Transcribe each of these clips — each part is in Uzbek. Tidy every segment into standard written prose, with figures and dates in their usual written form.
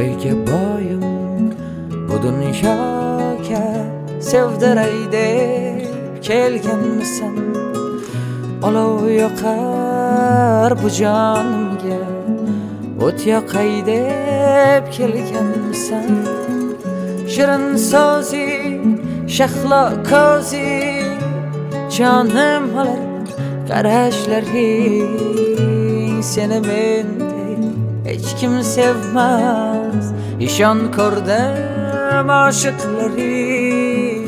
Toyga boyim bu dunyoga sevdiray deb kelganmisan? Olov yoqar bu jonimga o't yoqay deb kelganmisan? Shirin so'zi shahlo ko'zi jonim olar qarashlaring. Seni mendek hech kim sevmas, ishon ko'rdim oshiqlaring.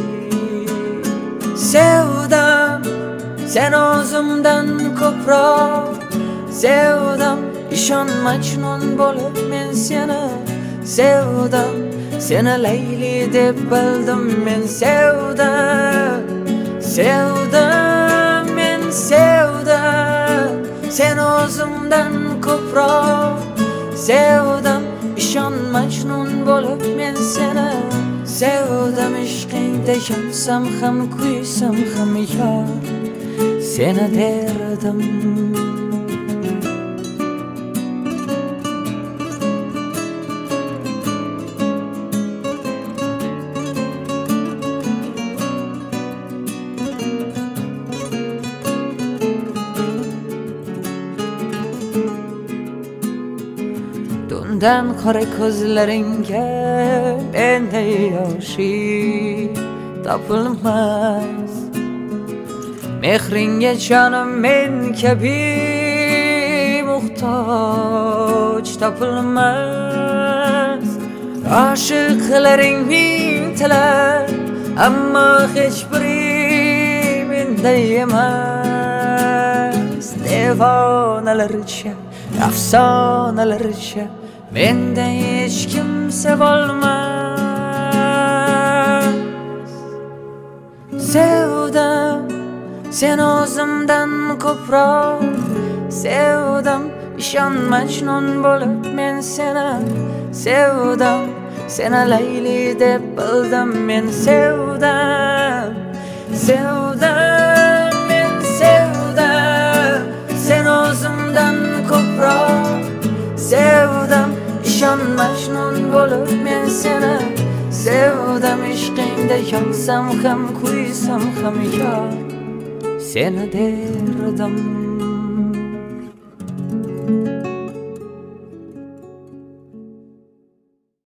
Sevdam sen o'zimdan ko'proq, sevdam ishon majnun bo'lib men seni sevdam. Seni Layli deb bildim men sevdam, sevdam men sevdam. Sen o'zimdan ko'proq sevdam, ishon majnun bo'lib men seni sevdam. Ishqingda yonsam ham kuysam ham yor seni derdim. Dundan qora ko'zlaringga endi yoshi topilmas. Mehringa jonim men kabi muhtoj topilmas. Oshiqlaring mingtalar, ammo hech biri menday emas. Devonalarcha, afsonalarcha mendan hech kim sevolmas. Sevdam sen o'zimdan ko'proq, sevdam ishon majnun bo'lib men seni sevdam. Seni Layli deb bildim men sevdam, sevdam men sevdam. Sen o'zimdan ko'proq sevdam, ishon majnun bo'lib men seni sevdam. Ishqingda yonsam ham kuysam ham yor seni derdim.